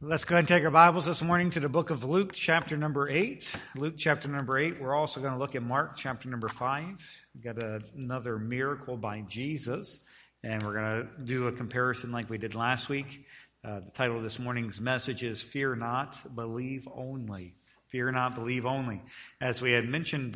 Let's go ahead and take our Bibles this morning to the book of Luke, chapter number 8. Luke, chapter number 8. We're also going to look at Mark, chapter number 5. We've got another miracle by Jesus, and we're going to do a comparison like we did last week. The title of this morning's message is Fear Not, Believe Only. Fear not, believe only. As we had mentioned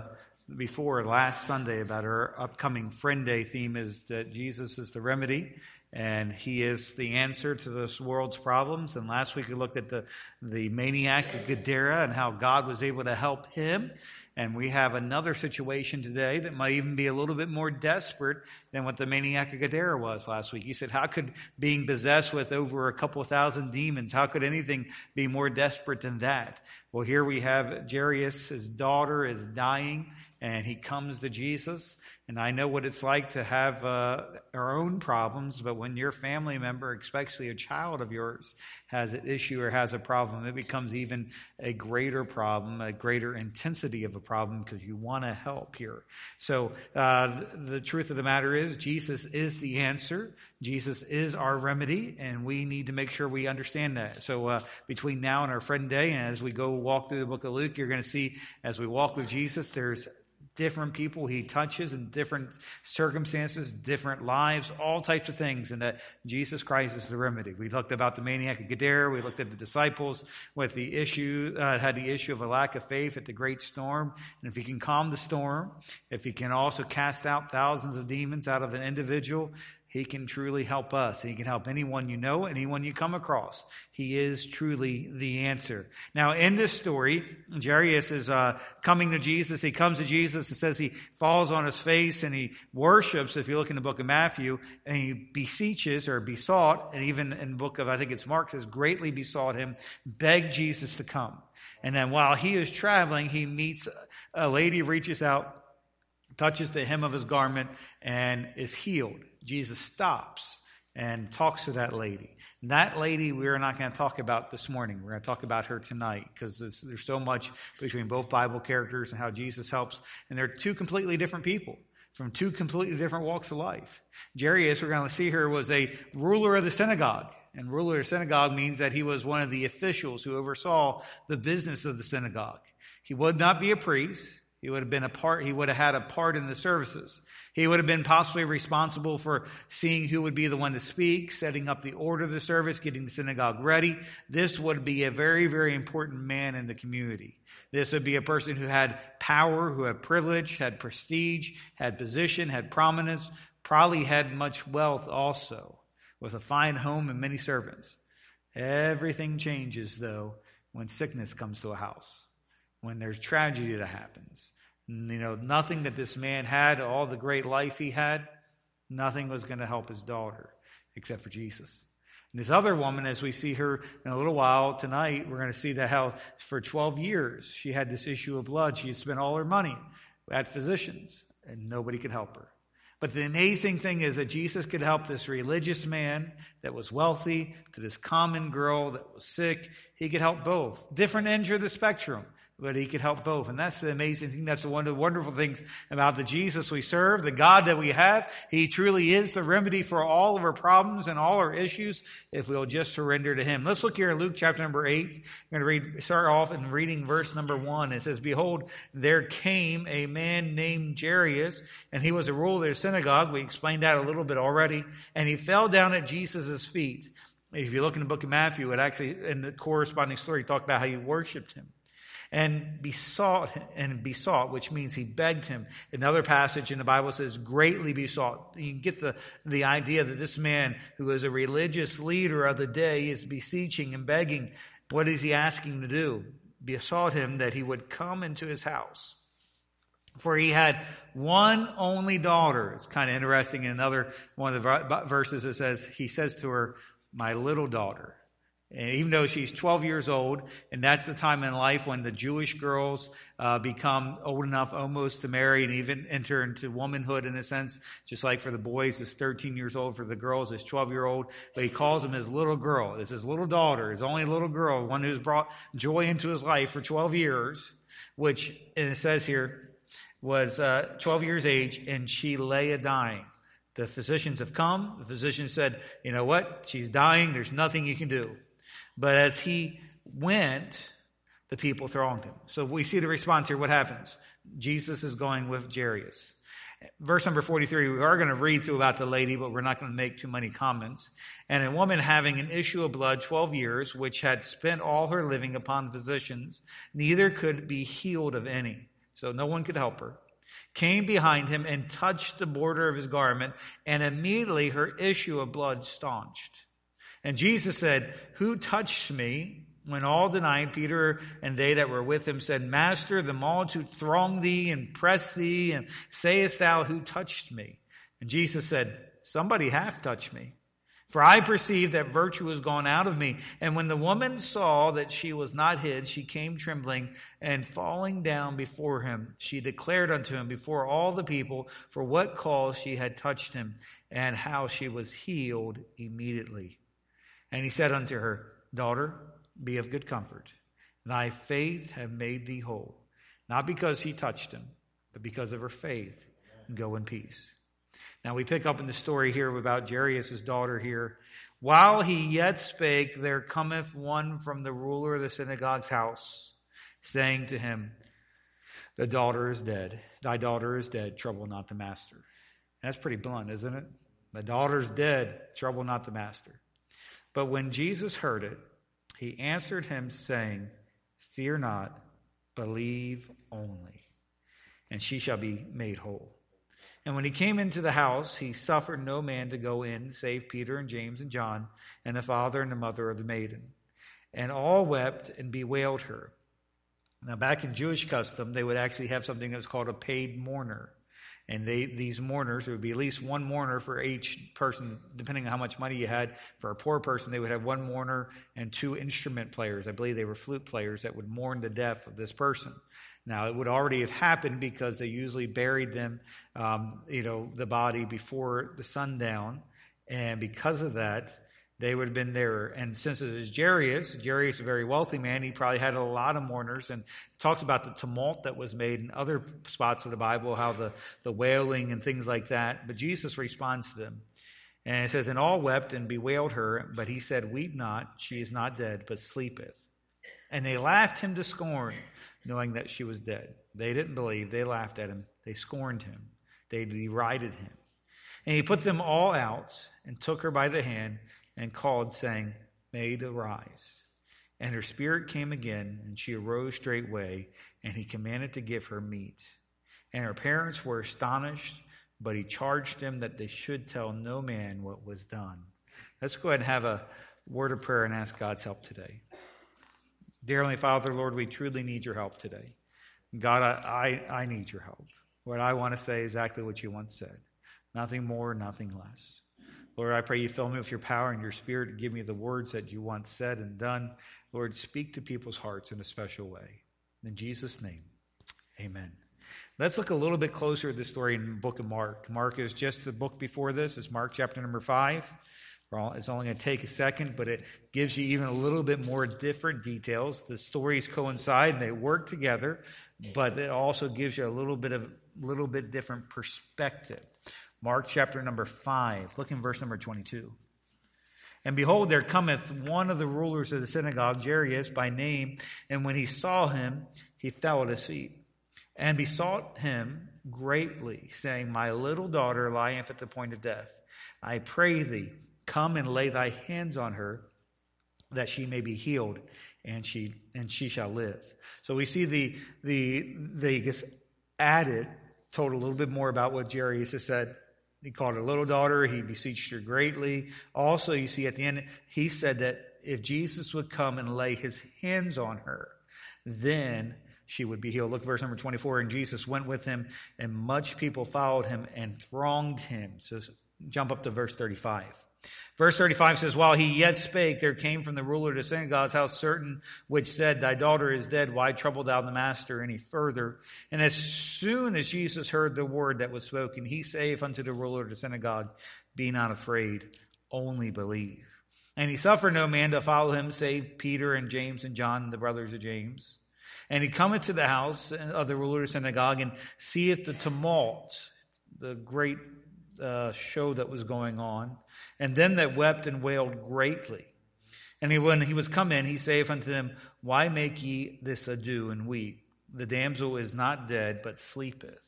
before last Sunday about our upcoming Friend Day theme is that Jesus is the remedy. And he is the answer to this world's problems. And last week we looked at the maniac of Gadara and how God was able to help him. And we have another situation today that might even be a little bit more desperate than what the maniac of Gadara was last week. He said, how could being possessed with over a couple thousand demons, how could anything be more desperate than that? Well, here we have Jairus, his daughter is dying, and he comes to Jesus. And I know what it's like to have our own problems, but when your family member, especially a child of yours, has an issue or has a problem, it becomes even a greater problem, a greater intensity of a problem because you want to help here. So the truth of the matter is Jesus is the answer. Jesus is our remedy, and we need to make sure we understand that. So between now and our Friend Day, and as we go walk through the book of Luke, you're going to see as we walk with Jesus, there's different people he touches in different circumstances, different lives, all types of things, and that Jesus Christ is the remedy. We looked about the maniac of Gadara. We looked at the disciples with the issue, had the issue of a lack of faith at the great storm. And if he can calm the storm, if he can also cast out thousands of demons out of an individual, he can truly help us. He can help anyone you know, anyone you come across. He is truly the answer. Now, in this story, Jairus is coming to Jesus. He comes to Jesus. It says he falls on his face and he worships, if you look in the book of Matthew, and he beseeches or besought, and even in the book of, I think it's Mark, says greatly besought him, begged Jesus to come. And then while he is traveling, he meets a lady, reaches out, touches the hem of his garment, and is healed. Jesus stops and talks to that lady. And that lady we're not going to talk about this morning. We're going to talk about her tonight because there's so much between both Bible characters and how Jesus helps. And they're two completely different people from two completely different walks of life. Jairus, we're going to see her, was a ruler of the synagogue. And ruler of the synagogue means that he was one of the officials who oversaw the business of the synagogue. He would not be a priest. He would have had a part in the services. He would have been possibly responsible for seeing who would be the one to speak, setting up the order of the service, getting the synagogue ready. This would be a very, very important man in the community. This would be a person who had power, who had privilege, had prestige, had position, had prominence, probably had much wealth also, with a fine home and many servants. Everything changes, though, when sickness comes to a house, when there's tragedy that happens. Nothing that this man had, all the great life he had, nothing was going to help his daughter except for Jesus. And this other woman, as we see her in a little while tonight, we're going to see that how for 12 years she had this issue of blood. She had spent all her money at physicians, and nobody could help her. But the amazing thing is that Jesus could help this religious man that was wealthy to this common girl that was sick. He could help both. Different ends of the spectrum, but he could help both. And that's the amazing thing. That's one of the wonderful things about the Jesus we serve, the God that we have. He truly is the remedy for all of our problems and all our issues if we'll just surrender to him. Let's look here in Luke chapter number 8. I'm going to start off in reading verse number 1. It says, "Behold, there came a man named Jairus, and he was a ruler of their synagogue." We explained that a little bit already. "And he fell down at Jesus' feet." If you look in the book of Matthew, it actually, in the corresponding story, talked about how he worshipped him. And besought, which means he begged him. Another passage in the Bible says greatly besought. You can get the idea that this man who is a religious leader of the day is beseeching and begging. What is he asking to do? Besought him that he would come into his house. For he had one only daughter. It's kind of interesting. In another one of the verses it says, he says to her, "My little daughter." And even though she's 12 years old, and that's the time in life when the Jewish girls become old enough almost to marry and even enter into womanhood in a sense, just like for the boys it's 13 years old, for the girls it's 12-year-old. But he calls them his little girl. It's his little daughter, his only little girl, one who's brought joy into his life for 12 years, which, and it says here, was 12 years age, and she lay a-dying. The physicians have come. The physician said, "You know what? She's dying. There's nothing you can do." But as he went, the people thronged him. So we see the response here. What happens? Jesus is going with Jairus. Verse number 43, we are going to read through about the lady, but we're not going to make too many comments. And a woman having an issue of blood 12 years, which had spent all her living upon physicians, neither could be healed of any. So no one could help her. Came behind him and touched the border of his garment, and immediately her issue of blood staunched. And Jesus said, "Who touched me?" When all denied, Peter and they that were with him said, "Master, the multitude throng thee and press thee, and sayest thou, who touched me?" And Jesus said, "Somebody hath touched me. For I perceive that virtue is gone out of me." And when the woman saw that she was not hid, she came trembling, and falling down before him, she declared unto him before all the people for what cause she had touched him, and how she was healed immediately. And he said unto her, "Daughter, be of good comfort. Thy faith have made thee whole." Not because he touched him, but because of her faith. Go in peace. Now we pick up in the story here about Jairus' daughter here. While he yet spake, there cometh one from the ruler of the synagogue's house, saying to him, "Thy daughter is dead. Thy daughter is dead. Trouble not the master." That's pretty blunt, isn't it? "The daughter's dead. Trouble not the master." But when Jesus heard it, he answered him, saying, "Fear not, believe only, and she shall be made whole." And when he came into the house, he suffered no man to go in, save Peter and James and John, and the father and the mother of the maiden. And all wept and bewailed her. Now, back in Jewish custom, they would actually have something that was called a paid mourner. And these mourners, there would be at least one mourner for each person, depending on how much money you had. For a poor person, they would have one mourner and two instrument players. I believe they were flute players that would mourn the death of this person. Now, it would already have happened because they usually buried them, the body before the sundown. And because of that, they would have been there. And since it is Jairus is a very wealthy man, he probably had a lot of mourners. And it talks about the tumult that was made in other spots of the Bible, how the wailing and things like that. But Jesus responds to them. And it says, "And all wept and bewailed her, but he said, Weep not, she is not dead, but sleepeth." And they laughed him to scorn, knowing that she was dead. They didn't believe. They laughed at him. They scorned him. They derided him. And he put them all out and took her by the hand and called, saying, "Maid, arise." And her spirit came again, and she arose straightway, and he commanded to give her meat. And her parents were astonished, but he charged them that they should tell no man what was done. Let's go ahead and have a word of prayer and ask God's help today. Dear Heavenly Father, Lord, we truly need your help today. God, I need your help. What I want to say is exactly what you once said. Nothing more, nothing less. Lord, I pray you fill me with your power and your spirit to give me the words that you once said and done. Lord, speak to people's hearts in a special way. In Jesus' name, amen. Let's look a little bit closer at the story in the book of Mark. Mark is just the book before this. It's Mark chapter number 5. It's only going to take a second, but it gives you even a little bit more different details. The stories coincide and they work together, but it also gives you a little bit different perspective. Mark chapter number 5. Look in verse number 22. "And behold, there cometh one of the rulers of the synagogue, Jairus by name, and when he saw him, he fell at his feet, and besought him greatly, saying, My little daughter lieth at the point of death. I pray thee, come and lay thy hands on her, that she may be healed, and she shall live." So we see the added, told a little bit more about what Jairus has said. He called her little daughter. He beseeched her greatly. Also, you see at the end, he said that if Jesus would come and lay his hands on her, then she would be healed. Look at verse number 24. "And Jesus went with him, and much people followed him and thronged him." So jump up to verse 35. Verse 35 says, "While he yet spake, there came from the ruler of the synagogue's house certain which said, Thy daughter is dead. Why trouble thou the master any further? And as soon as Jesus heard the word that was spoken, he saith unto the ruler of the synagogue, Be not afraid, only believe. And he suffered no man to follow him, save Peter and James and John, the brothers of James. And he cometh to the house of the ruler of the synagogue, and seeth the tumult," the great show that was going on, "and them that wept and wailed greatly. And when he was come in, he saith unto them, Why make ye this ado and weep? The damsel is not dead, but sleepeth.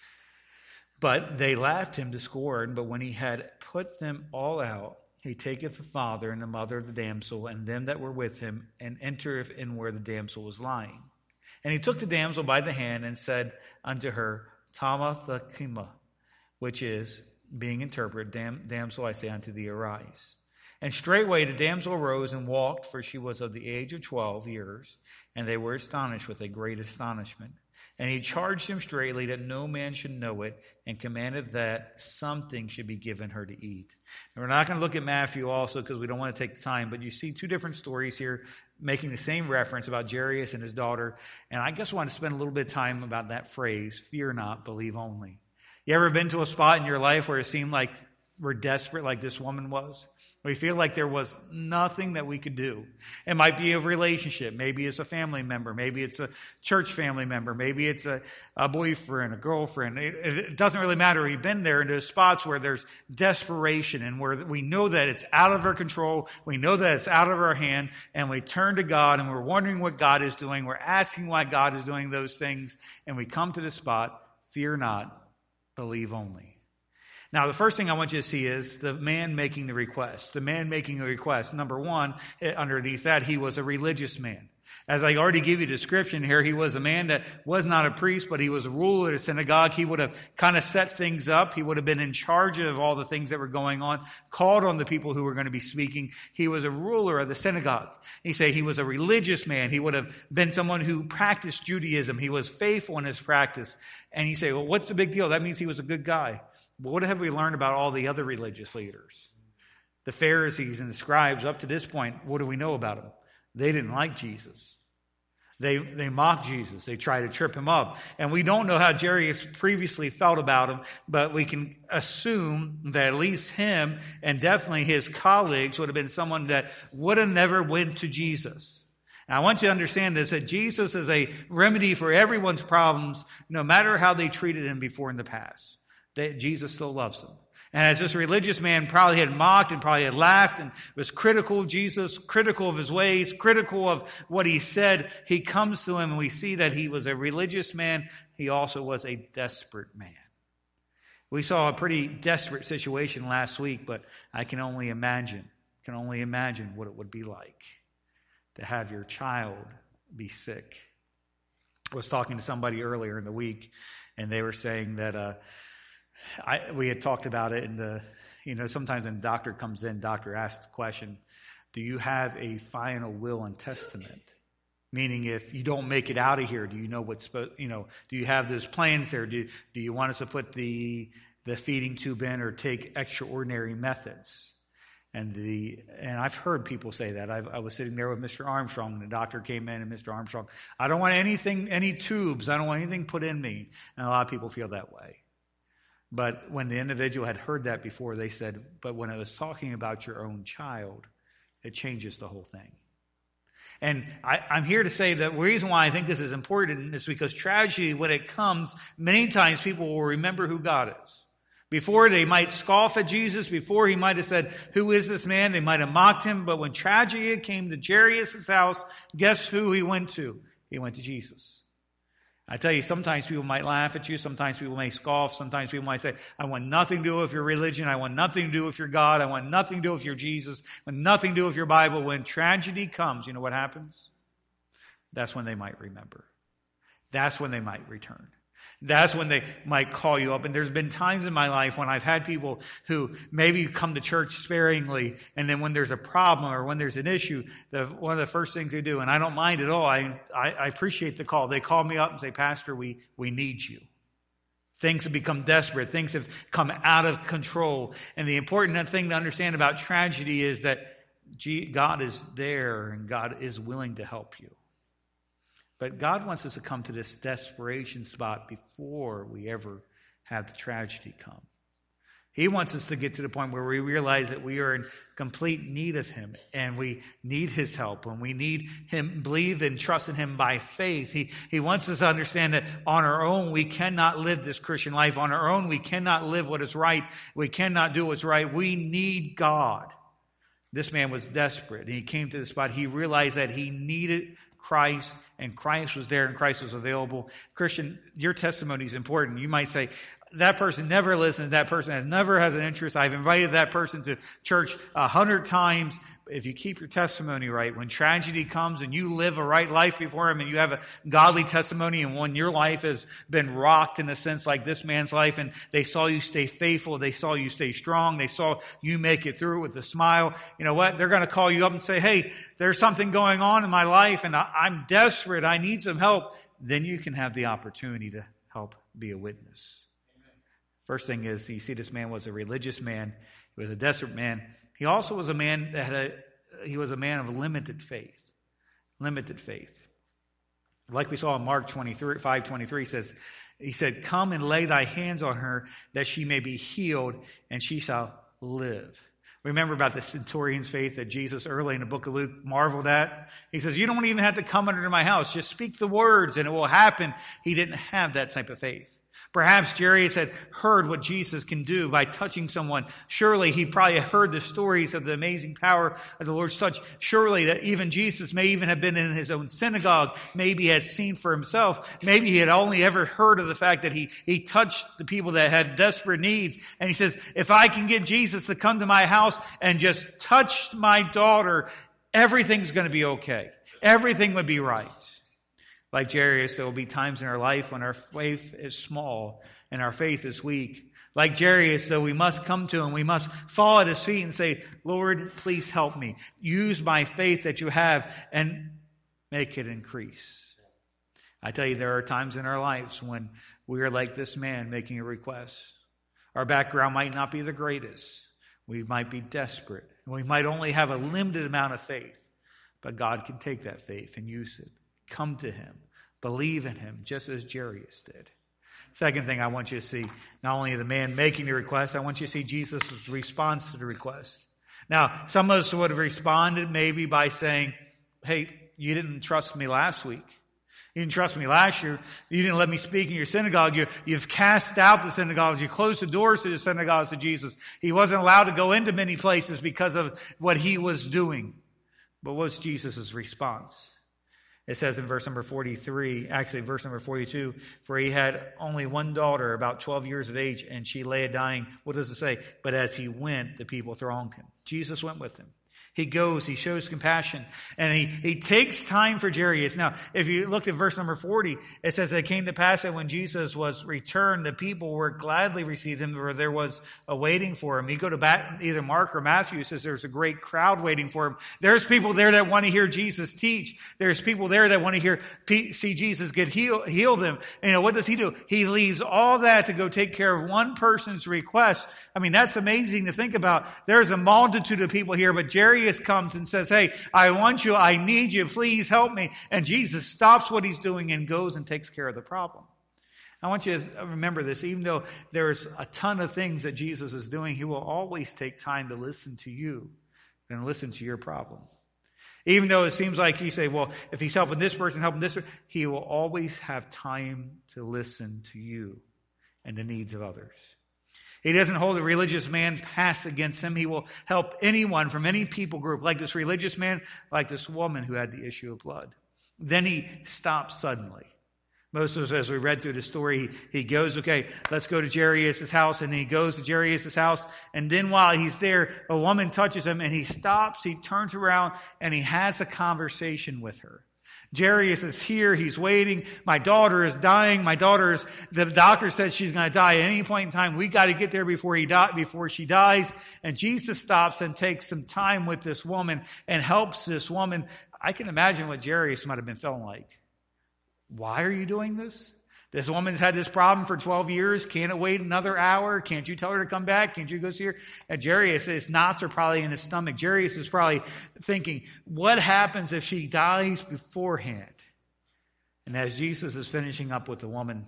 But they laughed him to scorn. But when he had put them all out, he taketh the father and the mother of the damsel and them that were with him, and entereth in where the damsel was lying. And he took the damsel by the hand and said unto her, Talitha cumi, which is, being interpreted, Damsel, I say unto thee, arise. And straightway the damsel arose and walked, for she was of the age of 12 years, and they were astonished with a great astonishment. And he charged him straitly that no man should know it, and commanded that something should be given her to eat. And we're not going to look at Matthew also because we don't want to take the time, but you see two different stories here making the same reference about Jairus and his daughter. And I guess I want to spend a little bit of time about that phrase, fear not, believe only. You ever been to a spot in your life where it seemed like we're desperate like this woman was? We feel like there was nothing that we could do. It might be a relationship. Maybe it's a family member. Maybe it's a church family member. Maybe it's a boyfriend, a girlfriend. It doesn't really matter. We've been there in those spots where there's desperation and where we know that it's out of our control. We know that it's out of our hand, and we turn to God and we're wondering what God is doing. We're asking why God is doing those things, and we come to the spot, fear not, believe only. Now, the first thing I want you to see is the man making the request. The man making a request. Number one, underneath that, he was a religious man. As I already gave you a description here, he was a man that was not a priest, but he was a ruler of the synagogue. He would have kind of set things up. He would have been in charge of all the things that were going on, called on the people who were going to be speaking. He was a ruler of the synagogue. He say he was a religious man. He would have been someone who practiced Judaism. He was faithful in his practice. And you say, well, what's the big deal? That means he was a good guy. Well, what have we learned about all the other religious leaders? The Pharisees and the scribes, up to this point, what do we know about them? They didn't like Jesus. They mocked Jesus. They tried to trip him up. And we don't know how Jairus previously felt about him, but we can assume that at least him and definitely his colleagues would have been someone that would have never went to Jesus. Now, I want you to understand this, that Jesus is a remedy for everyone's problems, no matter how they treated him before in the past. That Jesus still loves them. And as this religious man probably had mocked and probably had laughed and was critical of Jesus, critical of his ways, critical of what he said, he comes to him and we see that he was a religious man. He also was a desperate man. We saw a pretty desperate situation last week, but I can only imagine what it would be like to have your child be sick. I was talking to somebody earlier in the week, and they were saying that we had talked about it, and sometimes when the doctor comes in, doctor asks the question, do you have a final will and testament? Meaning, if you don't make it out of here, do you know do you have those plans there? Do you want us to put the feeding tube in or take extraordinary methods? And I've heard people say that. I was sitting there with Mr. Armstrong, and the doctor came in, and Mr. Armstrong, I don't want any tubes. I don't want anything put in me. And a lot of people feel that way. But when the individual had heard that before, they said, but when it was talking about your own child, it changes the whole thing. And I'm here to say that the reason why I think this is important is because tragedy, when it comes, many times people will remember who God is. Before, they might scoff at Jesus. Before, he might have said, who is this man? They might have mocked him. But when tragedy came to Jairus' house, guess who he went to? He went to Jesus. I tell you, sometimes people might laugh at you. Sometimes people may scoff. Sometimes people might say, I want nothing to do with your religion. I want nothing to do with your God. I want nothing to do with your Jesus. I want nothing to do with your Bible. When tragedy comes, you know what happens? That's when they might remember. That's when they might return. That's when they might call you up. And there's been times in my life when I've had people who maybe come to church sparingly, and then when there's a problem or when there's an issue, one of the first things they do, and I don't mind at all, I appreciate the call. They call me up and say, Pastor, we need you. Things have become desperate. Things have come out of control. And the important thing to understand about tragedy is that God is there and God is willing to help you. But God wants us to come to this desperation spot before we ever have the tragedy come. He wants us to get to the point where we realize that we are in complete need of Him and we need His help and we need Him, believe and trust in Him by faith. He wants us to understand that on our own we cannot live this Christian life. On our own we cannot live what is right. We cannot do what's right. We need God This man was desperate. And he came to the spot. He realized that he needed Christ, and Christ was there and Christ was available. Christian, your testimony is important. You might say, that person never listens. That person never has an interest. I've invited that person to church 100 times. If you keep your testimony right, when tragedy comes and you live a right life before him and you have a godly testimony, and when your life has been rocked in a sense like this man's life, and they saw you stay faithful, they saw you stay strong, they saw you make it through with a smile, you know what? They're going to call you up and say, hey, there's something going on in my life and I'm desperate. I need some help. Then you can have the opportunity to help be a witness. Amen. First thing is, you see, this man was a religious man. He was a desperate man. He also was a man that he was a man of limited faith. Limited faith. Like we saw in Mark 5:23 he said, come and lay thy hands on her that she may be healed and she shall live. Remember about the centurion's faith that Jesus early in the book of Luke marveled at? He says, you don't even have to come under my house. Just speak the words and it will happen. He didn't have that type of faith. Perhaps Jairus had heard what Jesus can do by touching someone. Surely he probably heard the stories of the amazing power of the Lord's touch. Surely that even Jesus may even have been in his own synagogue. Maybe he had seen for himself. Maybe he had only ever heard of the fact that he touched the people that had desperate needs. And he says, if I can get Jesus to come to my house and just touch my daughter, everything's going to be okay. Everything would be right. Like Jairus, there will be times in our life when our faith is small and our faith is weak. Like Jairus, though, we must come to him. We must fall at his feet and say, Lord, please help me. Use my faith that you have and make it increase. I tell you, there are times in our lives when we are like this man making a request. Our background might not be the greatest. We might be desperate. We might only have a limited amount of faith. But God can take that faith and use it. Come to him. Believe in him, just as Jairus did. Second thing I want you to see, not only the man making the request, I want you to see Jesus' response to the request. Now, some of us would have responded maybe by saying, hey, you didn't trust me last week. You didn't trust me last year. You didn't let me speak in your synagogue. You've cast out the synagogues. You closed the doors to the synagogues of Jesus. He wasn't allowed to go into many places because of what he was doing. But what's Jesus' response? It says in verse number 43, actually verse number 42, for he had only one daughter, about 12 years of age, and she lay dying. What does it say? But as he went, the people thronged him. Jesus went with him. He goes, he shows compassion, and he takes time for Jairus. Now, if you look at verse number 40, it says, it came to pass that when Jesus was returned, the people were gladly received him, for there was a waiting for him. You go to either Mark or Matthew, it says there's a great crowd waiting for him. There's people there that want to hear Jesus teach. There's people there that want to see Jesus heal them. And what does he do? He leaves all that to go take care of one person's request. I mean, that's amazing to think about. There's a multitude of people here, but Jairus comes and says, hey, I want you, I need you, please help me. And Jesus stops what he's doing and goes and takes care of the problem. I want you to remember this. Even though there's a ton of things that Jesus is doing, he will always take time to listen to you and listen to your problem. Even though it seems like you say, well, if he's helping this person, he will always have time to listen to you and the needs of others. He doesn't hold a religious man past against him. He will help anyone from any people group, like this religious man, like this woman who had the issue of blood. Then he stops suddenly. Most of us, as we read through the story, he goes, okay, let's go to Jairus' house. And he goes to Jairus' house. And then while he's there, a woman touches him and he stops, he turns around and he has a conversation with her. Jairus is here. He's waiting. My daughter is dying. The doctor says she's going to die at any point in time. We got to get there before she dies. And Jesus stops and takes some time with this woman and helps this woman. I can imagine what Jairus might have been feeling like. Why are you doing this? This woman's had this problem for 12 years. Can't it wait another hour? Can't you tell her to come back? Can't you go see her? And Jairus, his knots are probably in his stomach. Jairus is probably thinking, what happens if she dies beforehand? And as Jesus is finishing up with the woman,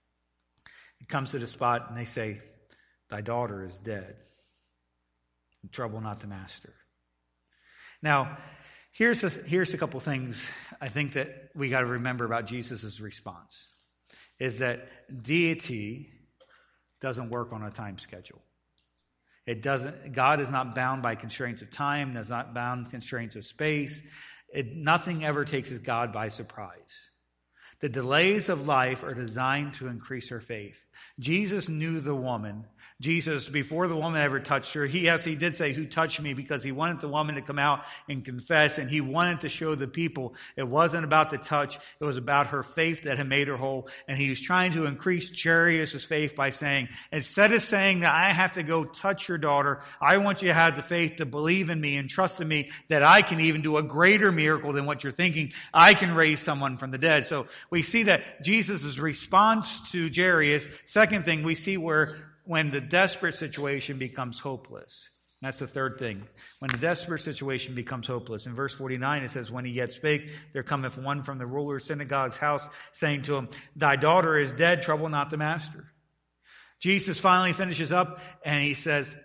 he comes to the spot and they say, thy daughter is dead. Trouble not the master. Now, here's a couple things I think that we got to remember about Jesus' response. Is that deity doesn't work on a time schedule. God is not bound by constraints of time, is not bound by constraints of space. Nothing ever takes God by surprise. The delays of life are designed to increase her faith. Jesus knew the woman. Jesus, before the woman ever touched her, he did say, "Who touched me?" because he wanted the woman to come out and confess, and he wanted to show the people it wasn't about the touch, it was about her faith that had made her whole. And he was trying to increase Jairus' faith by saying, instead of saying that I have to go touch your daughter, I want you to have the faith to believe in me and trust in me that I can even do a greater miracle than what you're thinking. I can raise someone from the dead. So we see that Jesus' response to Jairus. Second thing, we see when the desperate situation becomes hopeless. That's the third thing. When the desperate situation becomes hopeless. In verse 49, it says, "When he yet spake, there cometh one from the ruler of synagogue's house, saying to him, Thy daughter is dead, trouble not the master." Jesus finally finishes up, and he says,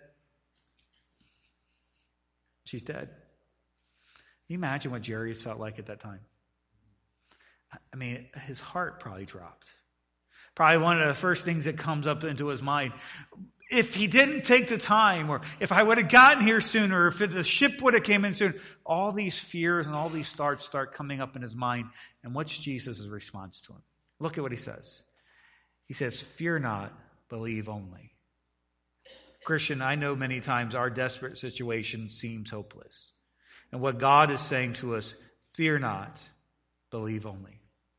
she's dead. Can you imagine what Jairus felt like at that time? I mean, his heart probably dropped. Probably one of the first things that comes up into his mind. If he didn't take the time, or if I would have gotten here sooner, or if the ship would have came in soon, all these fears and all these thoughts start coming up in his mind. And what's Jesus' response to him? Look at what he says. He says, "Fear not, believe only." Christian, I know many times our desperate situation seems hopeless. And what God is saying to us, fear not, believe only.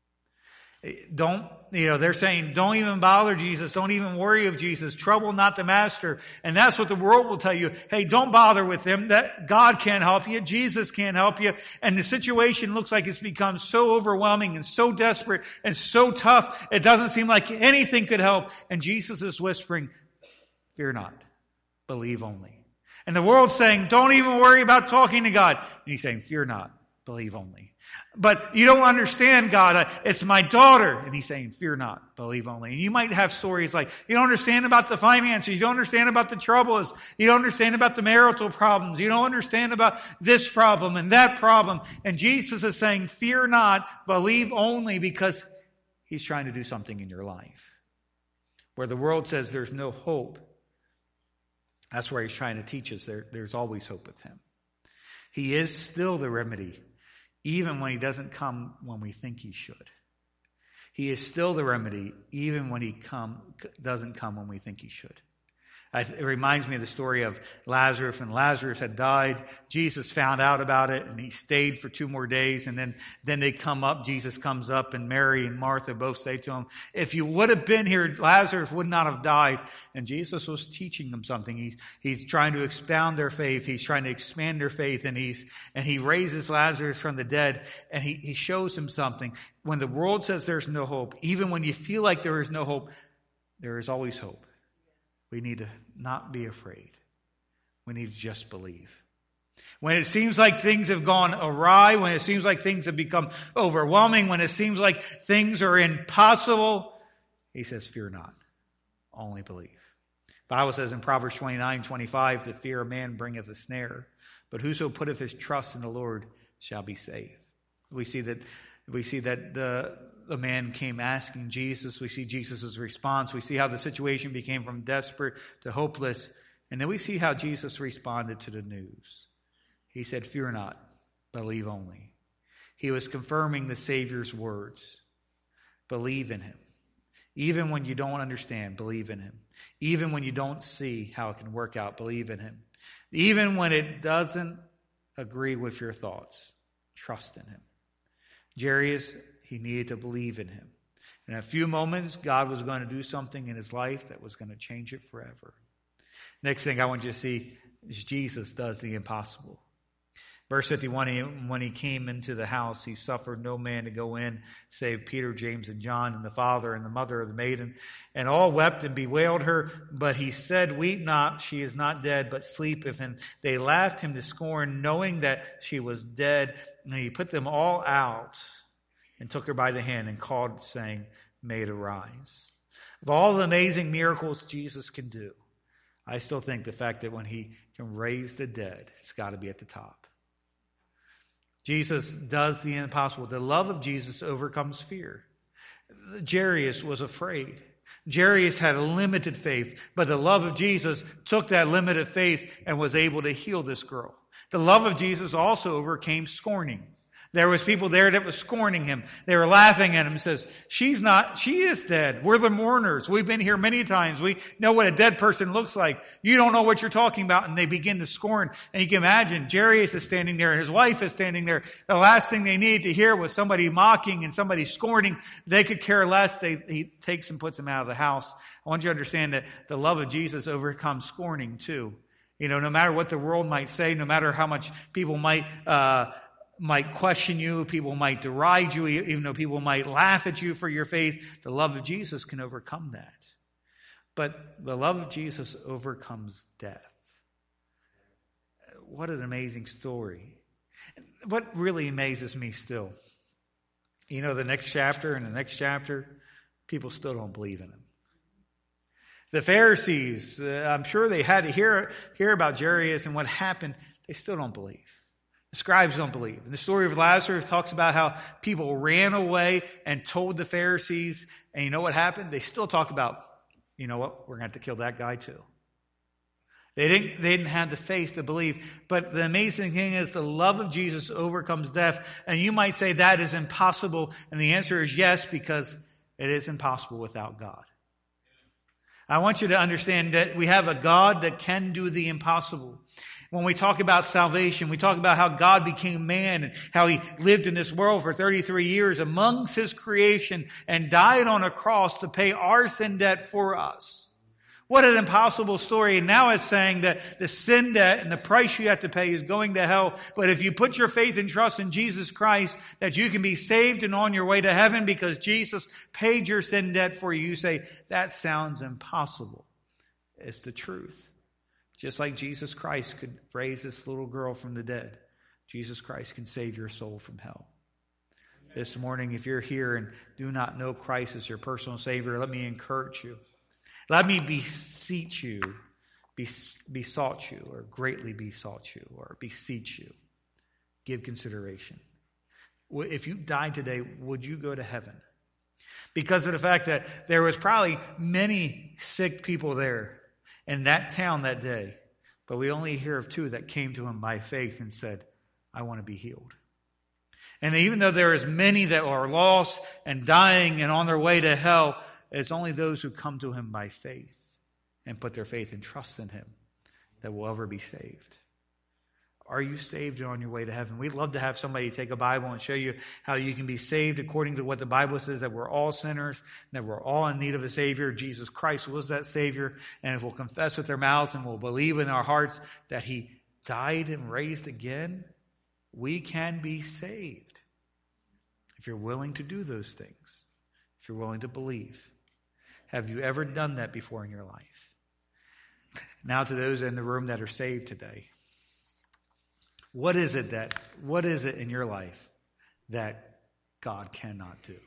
They're saying, don't even bother Jesus. Don't even worry of Jesus. Trouble not the master. And that's what the world will tell you. Hey, don't bother with him. That God can't help you. Jesus can't help you. And the situation looks like it's become so overwhelming and so desperate and so tough. It doesn't seem like anything could help. And Jesus is whispering, fear not, believe only. And the world's saying, don't even worry about talking to God. And he's saying, fear not, believe only. But you don't understand, God. It's my daughter. And he's saying, fear not, believe only. And you might have stories like, you don't understand about the finances. You don't understand about the troubles. You don't understand about the marital problems. You don't understand about this problem and that problem. And Jesus is saying, fear not, believe only, because he's trying to do something in your life. Where the world says there's no hope, that's where he's trying to teach us there's always hope with him. He is still the remedy, even when he doesn't come when we think he should. He is still the remedy, even when he doesn't come when we think he should. It reminds me of the story of Lazarus. When Lazarus had died, Jesus found out about it, and he stayed for 2 more days. And then they come up. Jesus comes up, and Mary and Martha both say to him, "If you would have been here, Lazarus would not have died." And Jesus was teaching them something. He's trying to expound their faith. He's trying to expand their faith, and he raises Lazarus from the dead, and he shows him something. When the world says there's no hope, even when you feel like there is no hope, there is always hope. We need to not be afraid. We need to just believe. When it seems like things have gone awry, when it seems like things have become overwhelming, when it seems like things are impossible, he says, fear not, only believe. The Bible says in Proverbs 29:25, the fear of man bringeth a snare, but whoso putteth his trust in the Lord shall be saved. We see that the man came asking Jesus. We see Jesus' response. We see how the situation became from desperate to hopeless. And then we see how Jesus responded to the news. He said, fear not, believe only. He was confirming the Savior's words. Believe in him. Even when you don't understand, believe in him. Even when you don't see how it can work out, believe in him. Even when it doesn't agree with your thoughts, trust in him. Jairus, he needed to believe in him. In a few moments, God was going to do something in his life that was going to change it forever. Next thing I want you to see is Jesus does the impossible. Verse 51, when he came into the house, he suffered no man to go in, save Peter, James, and John, and the father and the mother of the maiden. And all wept and bewailed her. But he said, weep not, she is not dead, but sleepeth. And they laughed him to scorn, knowing that she was dead. And he put them all out and took her by the hand and called, saying, Maid, arise. Of all the amazing miracles Jesus can do, I still think the fact that when he can raise the dead, it's got to be at the top. Jesus does the impossible. The love of Jesus overcomes fear. Jairus was afraid. Jairus had a limited faith, but the love of Jesus took that limited faith and was able to heal this girl. The love of Jesus also overcame scorning. There was people there that were scorning him. They were laughing at him and says, she is dead. We're the mourners. We've been here many times. We know what a dead person looks like. You don't know what you're talking about. And they begin to scorn. And you can imagine Jairus is standing there and his wife is standing there. The last thing they needed to hear was somebody mocking and somebody scorning. They could care less. He takes and puts him out of the house. I want you to understand that the love of Jesus overcomes scorning too. No matter what the world might say, no matter how much people might question you, people might deride you, even though people might laugh at you for your faith, the love of Jesus can overcome that. But the love of Jesus overcomes death. What an amazing story. What really amazes me still, the next chapter and the next chapter, people still don't believe in him. The Pharisees, I'm sure they had to hear about Jairus and what happened. They still don't believe. The scribes don't believe. And the story of Lazarus talks about how people ran away and told the Pharisees. And you know what happened? They still talk about, we're going to have to kill that guy too. They didn't have the faith to believe. But the amazing thing is the love of Jesus overcomes death. And you might say that is impossible. And the answer is yes, because it is impossible without God. I want you to understand that we have a God that can do the impossible. When we talk about salvation, we talk about how God became man and how he lived in this world for 33 years amongst his creation and died on a cross to pay our sin debt for us. What an impossible story. And now it's saying that the sin debt and the price you have to pay is going to hell. But if you put your faith and trust in Jesus Christ, that you can be saved and on your way to heaven because Jesus paid your sin debt for you. You say, that sounds impossible. It's the truth. Just like Jesus Christ could raise this little girl from the dead, Jesus Christ can save your soul from hell. This morning, if you're here and do not know Christ as your personal Savior, let me encourage you. Let me beseech you, besought you, or greatly besought you, or beseech you. Give consideration. If you died today, would you go to heaven? Because of the fact that there was probably many sick people there in that town that day, but we only hear of 2 that came to him by faith and said, I want to be healed. And even though there is many that are lost and dying and on their way to hell, it's only those who come to him by faith and put their faith and trust in him that will ever be saved. Are you saved and on your way to heaven? We'd love to have somebody take a Bible and show you how you can be saved according to what the Bible says, that we're all sinners, that we're all in need of a Savior. Jesus Christ was that Savior. And if we'll confess with our mouths and we'll believe in our hearts that he died and raised again, we can be saved. If you're willing to do those things, if you're willing to believe. Have you ever done that before in your life? Now to those in the room that are saved today. What is it in your life that God cannot do?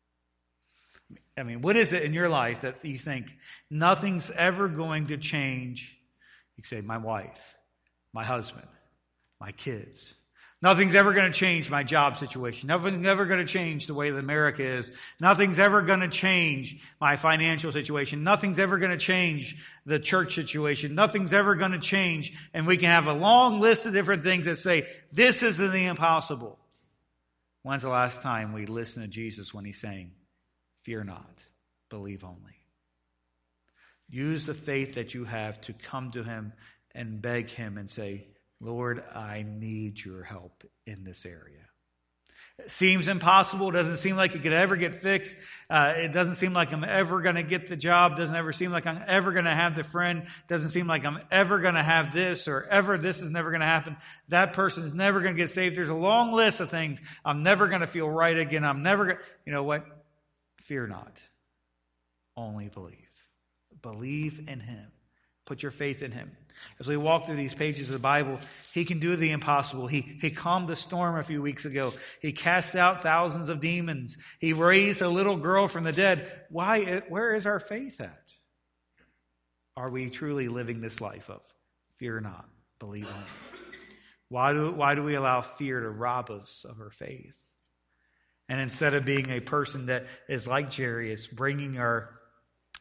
I mean, what is it in your life that you think nothing's ever going to change? You say, my wife, my husband, my kids. Nothing's ever going to change my job situation. Nothing's ever going to change the way that America is. Nothing's ever going to change my financial situation. Nothing's ever going to change the church situation. Nothing's ever going to change. And we can have a long list of different things that say, this is the impossible. When's the last time we listened to Jesus when he's saying, fear not, believe only? Use the faith that you have to come to him and beg him and say, Lord, I need your help in this area. It seems impossible. It doesn't seem like it could ever get fixed. It doesn't seem like I'm ever going to get the job. It doesn't ever seem like I'm ever going to have the friend. It doesn't seem like I'm ever going to have this, or ever this is never going to happen. That person's never going to get saved. There's a long list of things. I'm never going to feel right again. I'm never going to... You know what? Fear not. Only believe. Believe in him. Put your faith in him. As we walk through these pages of the Bible, he can do the impossible. He calmed the storm a few weeks ago. He cast out thousands of demons. He raised a little girl from the dead. Where is our faith at? Are we truly living this life of fear not, believe only? Why do we allow fear to rob us of our faith? And instead of being a person that is like Jairus, bringing our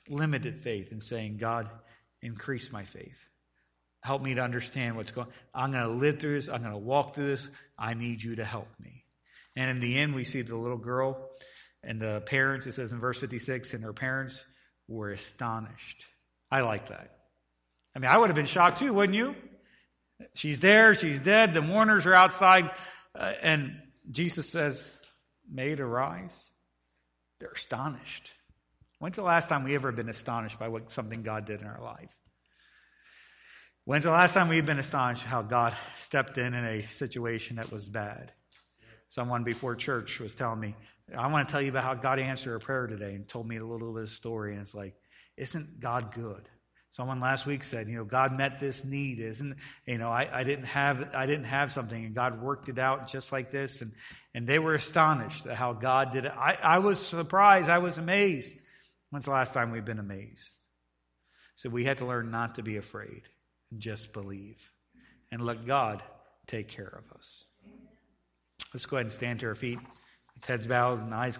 limited faith and saying, God, increase my faith. Help me to understand what's going on. I'm going to live through this. I'm going to walk through this. I need you to help me. And in the end, we see the little girl and the parents, it says in verse 56, and her parents were astonished. I like that. I mean, I would have been shocked too, wouldn't you? She's there. She's dead. The mourners are outside. And Jesus says, "Maid, arise." They're astonished. When's the last time we ever been astonished by something God did in our life? When's the last time we've been astonished how God stepped in a situation that was bad? Someone before church was telling me, I want to tell you about how God answered a prayer today, and told me a little bit of story. And it's like, isn't God good? Someone last week said, God met this need. I didn't have something, and God worked it out just like this. And they were astonished at how God did it. I was surprised. I was amazed. When's the last time we've been amazed? So we had to learn not to be afraid and just believe and let God take care of us. Let's go ahead and stand to our feet. Heads bowed and eyes